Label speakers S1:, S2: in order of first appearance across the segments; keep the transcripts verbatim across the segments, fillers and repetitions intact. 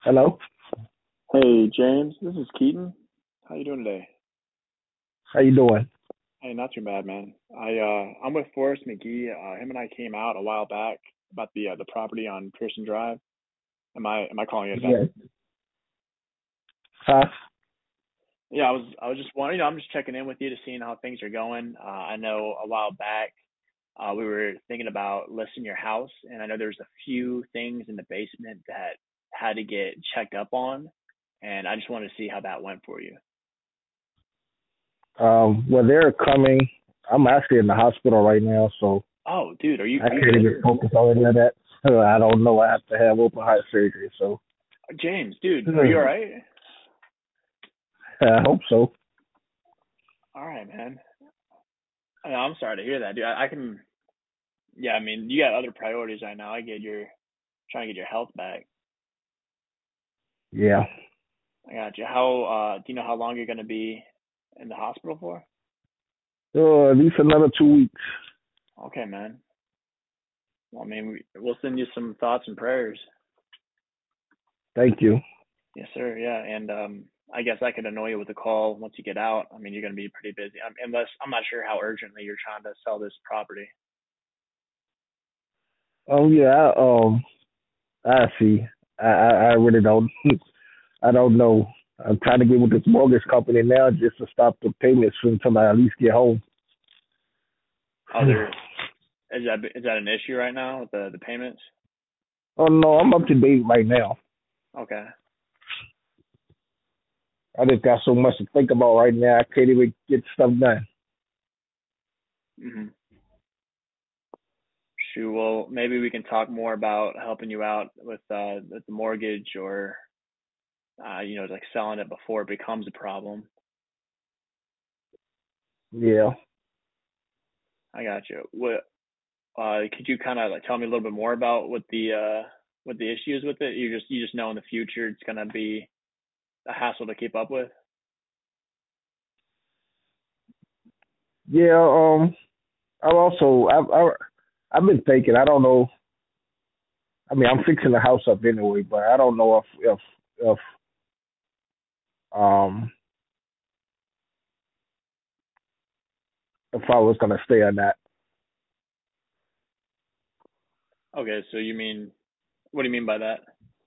S1: Hello.
S2: Hey James, this is Keaton. How you doing today?
S1: How you doing?
S2: Hey, not too bad, man. I uh I'm with Forrest McGee. Uh, him and I came out a while back about the uh, the property on Pearson Drive. Am I am I calling you at a bad
S1: Yes.
S2: time?
S1: Huh?
S2: Yeah, I was I was just wondering. You know, I'm just checking in with you to seeing how things are going. Uh, I know a while back uh, we were thinking about listing your house, and I know there's a few things in the basement that had to get checked up on, and I just wanted to see how that went for you.
S1: Um. Well, they're coming. I'm actually in the hospital right now, so
S2: Oh, dude, are you
S1: I
S2: are you
S1: can't
S2: good?
S1: even focus on any of that. Uh, I don't know. I have to have open heart surgery, so
S2: James, dude, are you all
S1: uh,
S2: right?
S1: I hope so.
S2: All right, man. I- I'm sorry to hear that, dude. I, I can, yeah, I mean, you got other priorities right now. I get your trying to get your health back.
S1: Yeah.
S2: I got you. How, uh, do you know how long you're going to be in the hospital for?
S1: Uh, at least another two weeks.
S2: Okay, man. Well, I mean, we, we'll send you some thoughts and prayers.
S1: Thank you.
S2: Yes, sir. Yeah. And, um, I guess I could annoy you with a call once you get out. I mean, you're going to be pretty busy. Um, unless I'm not sure how urgently you're trying to sell this property.
S1: Oh yeah. I, um. I see. I, I I really don't. I don't know. I'm trying to get with this mortgage company now just to stop the payments until I at least get home.
S2: Other, is that, is that an issue right now with the, the payments?
S1: Oh no, I'm up to date right now.
S2: Okay.
S1: I just got so much to think about right now. I can't even get stuff done.
S2: hmm Shoot, well, maybe we can talk more about helping you out with uh with the mortgage or uh you know like selling it before it becomes a problem.
S1: Yeah.
S2: I got you. What uh could you kind of like tell me a little bit more about what the uh what the issue is with it? You just you just know in the future it's gonna be a hassle to keep up with.
S1: Yeah. Um. I've also I've I, I've been thinking. I don't know. I mean, I'm fixing the house up anyway, but I don't know if if if um if I was gonna stay or not.
S2: Okay, so you mean what do you mean by that?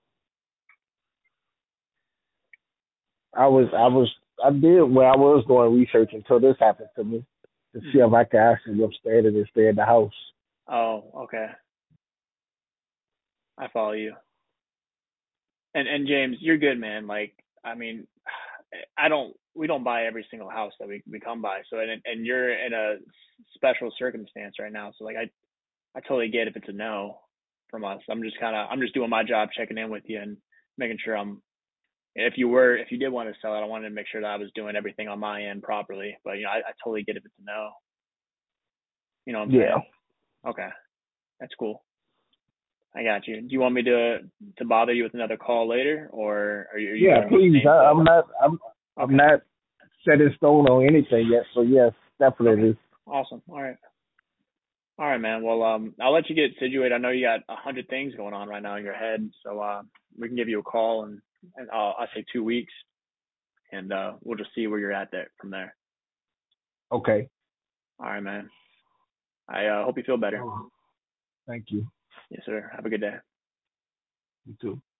S1: I was I was I did well. I was doing research until this happened to me to see
S2: hmm
S1: if I could actually upstairs and stay in the house.
S2: Oh, okay. I follow you. And and James, you're good, man. Like, I mean, I don't. We don't buy every single house that we we come by. So and and you're in a special circumstance right now. So like, I I totally get if it's a no from us. I'm just kind of I'm just doing my job, checking in with you and making sure I'm. If you were if you did want to sell it, I wanted to make sure that I was doing everything on my end properly. But you know, I, I totally get if it's a no. You know what I'm
S1: Yeah.
S2: saying? Okay, that's cool. I got you. Do you want me to to bother you with another call later, or are you, are you
S1: Yeah.
S2: good just
S1: Please. I,
S2: staying put?
S1: I'm not. I'm. I'm
S2: Okay.
S1: not set in stone on anything yet. So yes,
S2: Okay.
S1: definitely.
S2: Awesome. All right. All right, man. Well, um, I'll let you get situated. I know you got a hundred things going on right now in your head, so uh, we can give you a call and and I'll, I'll say two weeks, and uh, we'll just see where you're at there from there.
S1: Okay.
S2: All right, man. I uh, hope you feel better.
S1: Oh, thank you.
S2: Yes, sir. Have a good day.
S1: You too.